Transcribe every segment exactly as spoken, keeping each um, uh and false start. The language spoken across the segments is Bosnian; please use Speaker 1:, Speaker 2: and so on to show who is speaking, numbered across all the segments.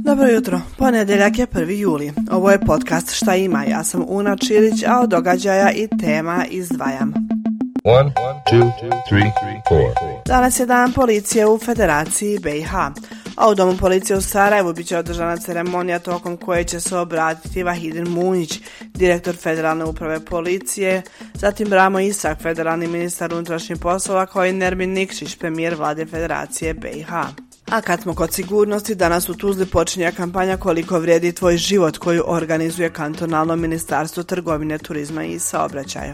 Speaker 1: Dobro jutro, ponedjeljak je prvi juli. Ovo je podcast Šta ima, ja sam Una Čilić, a od događaja i tema izdvajam.
Speaker 2: One, two, three, four.
Speaker 1: Danas je dan policije u Federaciji B i H, a u Domu policije u Sarajevu bit će održana ceremonija tokom koje će se obratiti Vahidin Munjić, direktor Federalne uprave policije, zatim Ramo Isak, federalni ministar unutrašnjih poslova, kao i Nermin Nikšić, premijer vlade Federacije B i H. A kad smo kod sigurnosti, danas u Tuzli počinje kampanja Koliko vrijedi tvoj život, koju organizuje kantonalno ministarstvo trgovine, turizma i saobraćaja.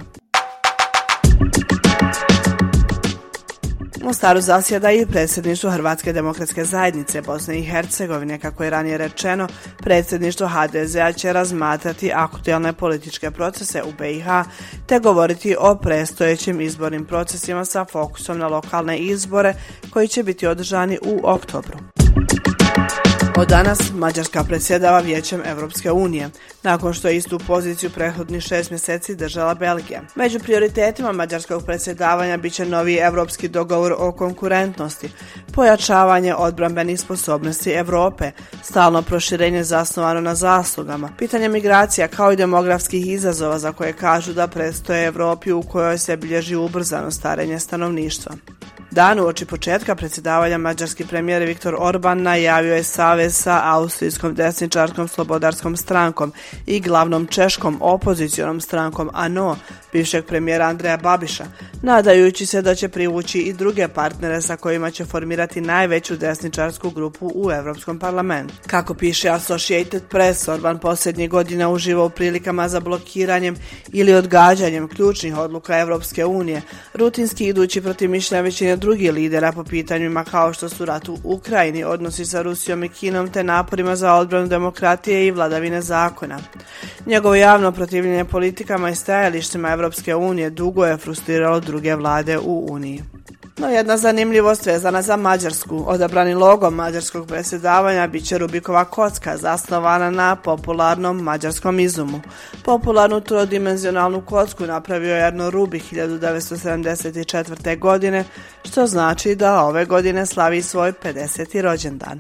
Speaker 1: U Mostaru zasjeda i predsjedništvo Hrvatske demokratske zajednice Bosne i Hercegovine. Kako je ranije rečeno, predsjedništvo H D Z-a će razmatrati aktualne političke procese u B i H te govoriti o predstojećim izbornim procesima sa fokusom na lokalne izbore koji će biti održani u oktobru. Od danas Mađarska predsjedava Vijećem Europske unije, nakon što je istu poziciju prethodnih šest mjeseci držala Belgija. Među prioritetima mađarskog predsjedavanja bit će novi europski dogovor o konkurentnosti, pojačavanje odbrambenih sposobnosti Europe, stalno proširenje zasnovano na zaslugama, pitanje migracija kao i demografskih izazova za koje kažu da predstoje Europi u kojoj se bilježi ubrzano starenje stanovništva. Dan uoči početka predsjedavanja mađarski premijer Viktor Orban najavio je savez sa austrijskom desničarskom slobodarskom strankom i glavnom češkom opozicionom strankom A N O, bivšeg premijera Andreja Babiša, nadajući se da će privući i druge partnere sa kojima će formirati najveću desničarsku grupu u Europskom parlamentu. Kako piše Associated Press, Orban posljednjih godina uživa u prilikama za blokiranjem ili odgađanjem ključnih odluka Europske unije, rutinski idući protiv mišljenja većine drugih lidera po pitanjima kao što su rat u Ukrajini, odnosi sa Rusijom i Kinom te naporima za odbranu demokratije i vladavine zakona. Njegovo javno protivljenje politikama i stajalištima Europske unije dugo je frustriralo druge vlade u Uniji. No jedna zanimljivost vezana za Mađarsku. Odabrani logo mađarskog predsjedavanja bit će Rubikova kocka, zasnovana na popularnom mađarskom izumu. Popularnu trodimenzionalnu kocku napravio je Erno Rubik hiljadu devetsto sedamdeset četvrte. godine, što znači da ove godine slavi svoj pedeseti rođendan.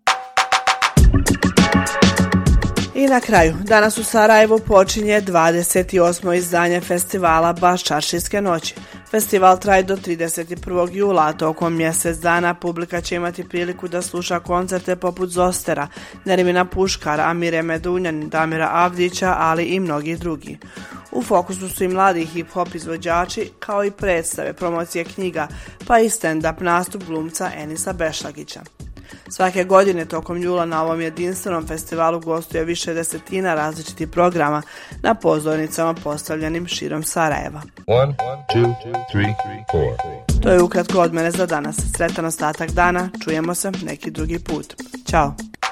Speaker 1: I na kraju, danas u Sarajevu počinje dvadeset osmo izdanje festivala Baščaršijske noći. Festival traje do trideset prvog jula, a tokom mjesec dana publika će imati priliku da sluša koncerte poput Zostera, Nermina Puškara, Amire Medunjan, Damira Avdića, ali i mnogi drugi. U fokusu su i mladi hip-hop izvođači, kao i predstave, promocije knjiga, pa i stand-up nastup glumca Enisa Bešlagića. Svake godine tokom jula na ovom jedinstvenom festivalu gostuje više desetina različitih programa na pozornicama postavljenim širom Sarajeva.
Speaker 2: One, two, three, four.
Speaker 1: To je ukratko od mene za danas. Sretan ostatak dana, čujemo se neki drugi put. Ćao!